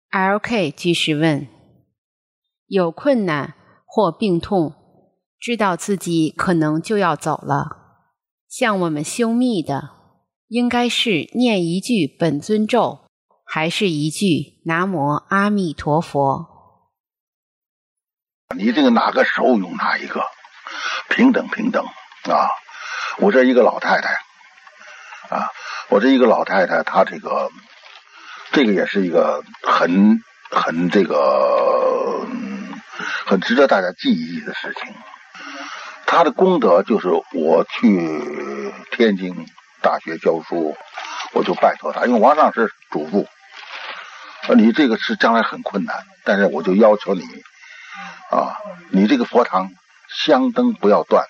LK 居士问：有困难或病痛，知道自己可能就要走了，像我们修密的，应该是念一句本尊咒，还是一句南无阿弥陀佛？ 你这个哪个手用哪一个，平等啊！我这一个老太太啊，她这个也是一个很值得大家记忆的事情。她的功德就是我去天津大学教书，我就拜托她，因为王上师嘱咐，你这个是将来很困难，但是我就要求你啊，你这个佛堂香灯不要断。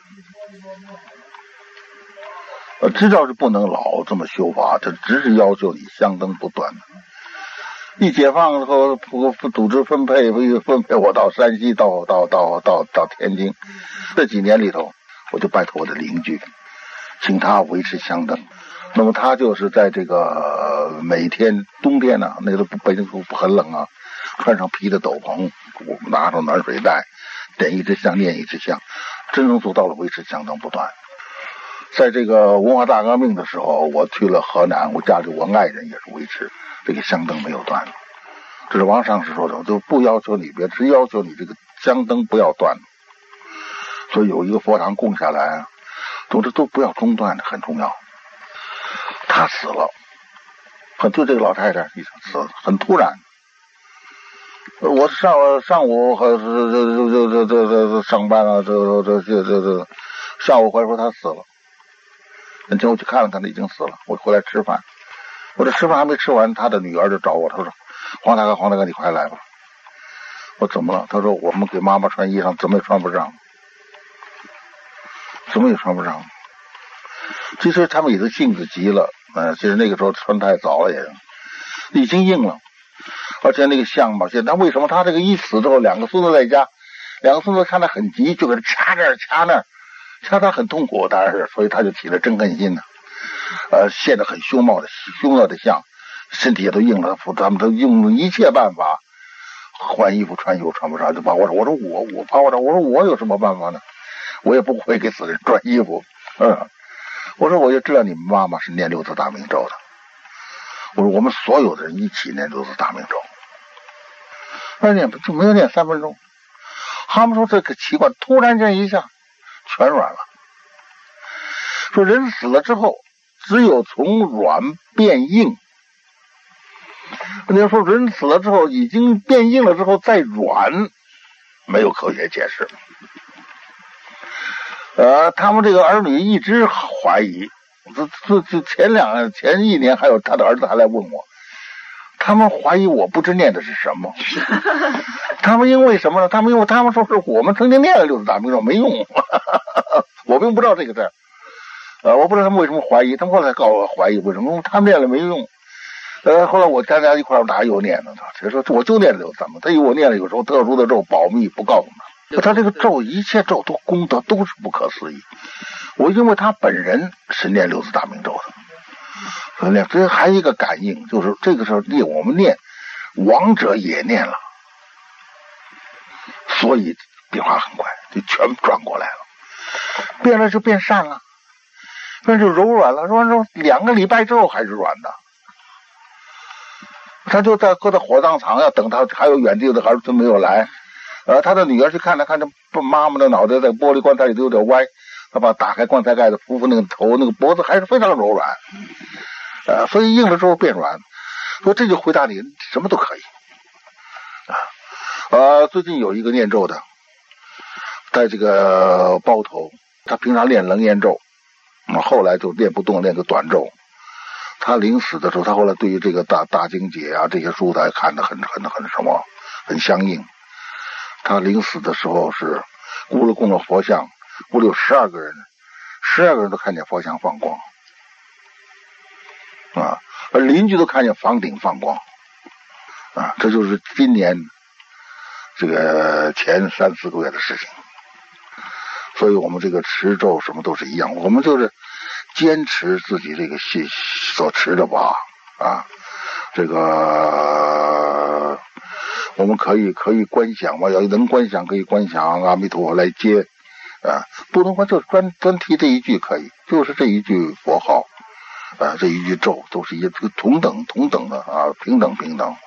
知道是不能老这么修法，他只是要求你香灯不断。一解放之后，组织分配我到山西，到天津。这几年里头，我就拜托我的邻居，请他维持香灯。那么他就是在这个每天冬天呢，那个北京很冷啊，穿上皮的斗篷，拿上暖水袋，点一支香，念一支香，真正做到了维持香灯不断。在这个文化大革命的时候，我去了河南，我家里我爱人也是维持这个香灯没有断。这是王上师说的，我就不要求你别，只要求你这个香灯不要断。所以有一个佛堂供下来，总之都不要中断，很重要。他死了，就这个老太太死了，很突然。我上午上班了，下午回来说他死了。结果我去看了看，他已经死了。我回来吃饭，我这吃饭还没吃完，他的女儿就找我，他说：“黄大哥，你快来吧。”我怎么了？他说：“我们给妈妈穿衣裳，怎么也穿不上。”其实他们也是性子急了，其实那个时候穿太早了，也已经硬了。而且那个相嘛，现在为什么他这个一死之后，两个孙子在家，两个孙子看他很急，就给他掐这儿掐那儿。掐他很痛苦，当然是，所以他就起了憎恨心呢。现在很凶恶的相，身体也都硬了，他们都用一切办法换衣服穿衣服穿不上，就把我说，我有什么办法呢？我也不会给死人穿衣服。我说我就知道你们妈妈是念六字大明咒的。我说我们所有的人一起念六字大明咒，那念就没有念3分钟。他们说这个奇怪，突然间一下全软了。说人死了之后，只有从软变硬。你要说人死了之后已经变硬了之后再软，没有科学解释。他们这个儿女一直怀疑，前一年还有他的儿子还来问我，他们怀疑我不知念的是什么。他们因为什么呢？他们说是我们曾经念了六字大明咒没用。我并不知道这个事儿。我不知道他们为什么怀疑，他们后来告诉我怀疑为什么，他们念了没用。后来我大家一块儿哪有念的？他说我就念了六字大明咒，他以为我念了有时候特殊的咒保密不告诉他。他这个咒一切咒都功德都是不可思议。我因为他本人是念六字大明咒的，这还有一个感应，就是这个时候我们念亡者也念了，所以变化很快，就全转过来了，变了就变善了，变就柔软了，说2个礼拜之后还是软的。他就搁在火葬场要等他，还有远地的儿子没有来。他的女儿去看着妈妈的脑袋在玻璃棺材里都有点歪，他把打开棺材盖子，扶那个头，那个脖子还是非常柔软。所以硬了之后变软。说这就回答你什么都可以。最近有一个念咒的，在这个包头，他平常练楞严咒，后来就练不动，练个短咒。他临死的时候，他后来对于这个大经解啊这些书，他看得很相应。他临死的时候是屋里供了佛像，屋里有12个人，12个人都看见佛像放光，而邻居都看见房顶放光，这就是今年这个前3、4个月的事情。所以我们这个持咒什么都是一样，我们就是坚持自己这个所持的吧，这个我们可以观想嘛，要能观想可以观想阿弥陀佛来接不能观就专提这一句可以，就是这一句佛号这一句咒都是一个同等的平等。